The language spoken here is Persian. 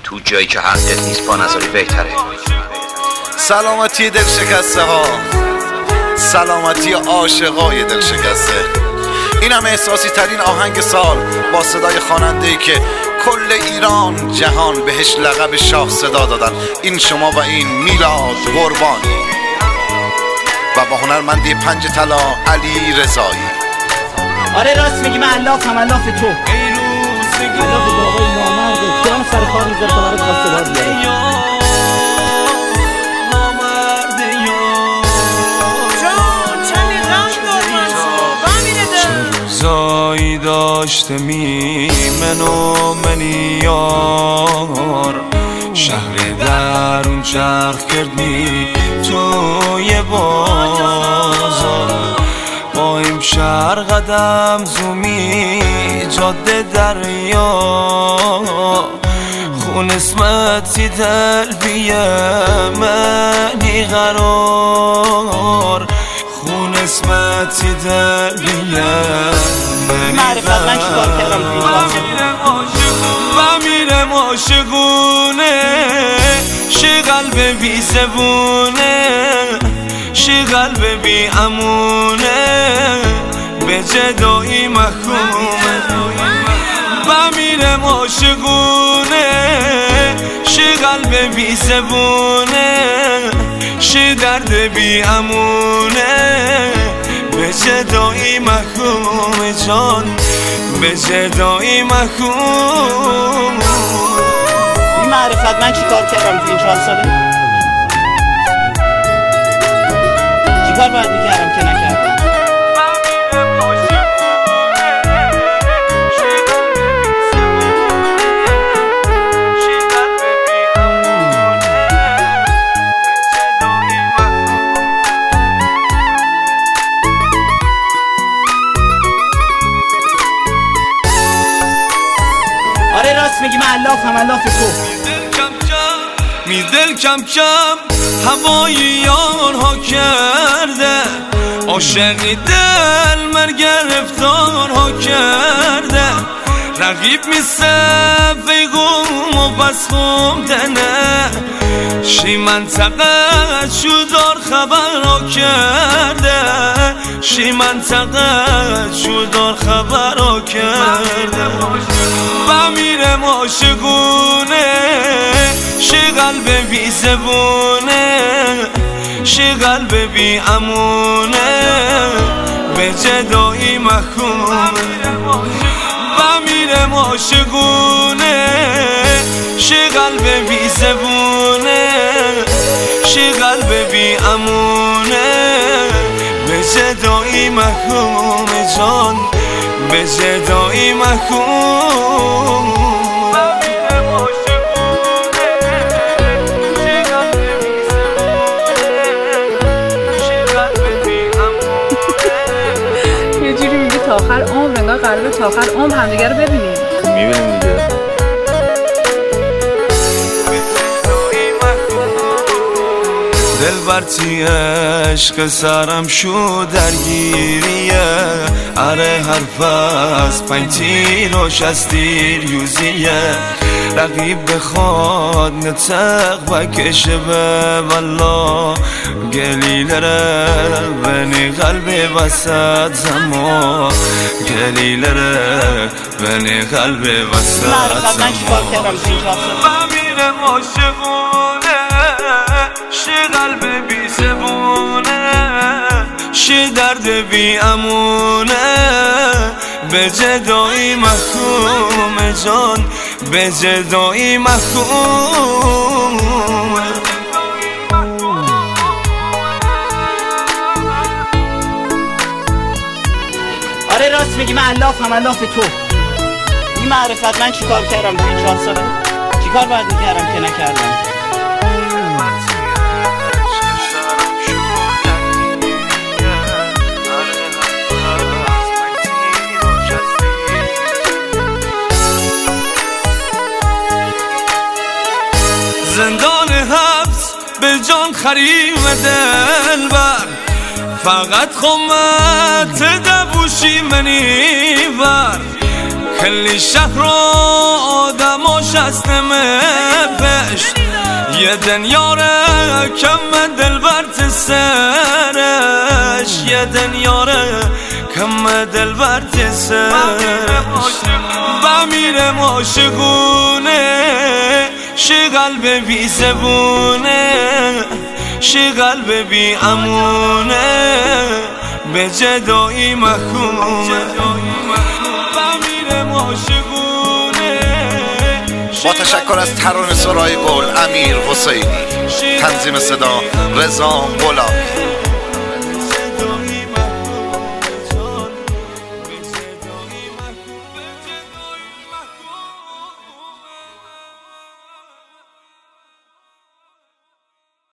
تو جایی که حقت نیست با نظری بهتره. سلامتی دل شکسته ها، سلامتی عاشقای دل شکسته. این هم احساسی ترین آهنگ سال با صدای خواننده‌ای که کل ایران جهان بهش لقب شاه صدا دادن. این شما و این میلاد قربانی و با هنرمندی پنج طلا علی رضایی. آره راست میگی، من علافم، علاف تو، علاف بابای نامرده که هم سر کار میذاره تا برات خواسته دار بیاره. روزایی داشته من و منیار، شهر درون چرخ کردی توی بازار. با این شهر قدم زومی جاده دریا، خون اسمتی دل بیه منی قرار، خون اسمتی دل بیه منی قرار. و میرم عاشقونه، شی قلب بی زبونه، شی قلب بی امونه، به جدایی محکومه. و میرم عاشقونه، شی قلب بی زبونه، شی درد بی امونه، به جدایی محکومه جان، به جدایی محکوم. این معرفت من چی کار کردم تو این 4 ساله؟ چی کار باید میکردم که نکردم؟ آره راست میگی، من علافم، علاف تو. می دل کم کم هوای یارها کرده، عاشقی دل من گرفتارها کرده. رقیب میسه بیگم و بس خومدنه، شی منطقه شدار خبرها کرده، شی منطقه شدار خبرها کرده. و میرم عاشقونه، شی قلب بی زبونه، شی قلب بی امونه، به جدایی محکومه. و میرم عاشقونه، شی قلب بی زبونه، شی قلب بی امونه، به جدایی محکومه جان، به جدایی محکوم. تا آخر عمر، انگار قراره تا آخر عمر همدیگه رو ببینیم. میبینیم دیگه. دل برتی عشق سرم شو درگیریه، اره حرف از 5 تیر و 6 تیر یوزیه. رقیب بخواد نتق بکشه به والله، گلیلره بنی قلبی وسط زمان، گلیلره بنی قلبی وسط زمان. و میرم عاشقونه، شی قلب بی زبونه، شی درد بی امونه، به جدایی محکوم جان، به جدایی محکوم. آره راست میگی، من علافم، علاف تو. این معرفت من چی کار کردم تو این 4 ساله؟ چی کار باید میکردم که نکردم؟ زندان حبس به جان خریم دل بر، فقط خمت دبوشی منی بر. کلی شهر رو آدماش هستمه یه دنیاره کم دل برت سرش یه دنیاره کم دل برت سرش بمیرم عاشقونه شی قلب بی زبونه شی قلب بی امونه به جدایی محکومه بمیرم عاشقونه. با تشکر از ترانه سرای گل امیر حسینی، تنظیم صدا رضا غلامی.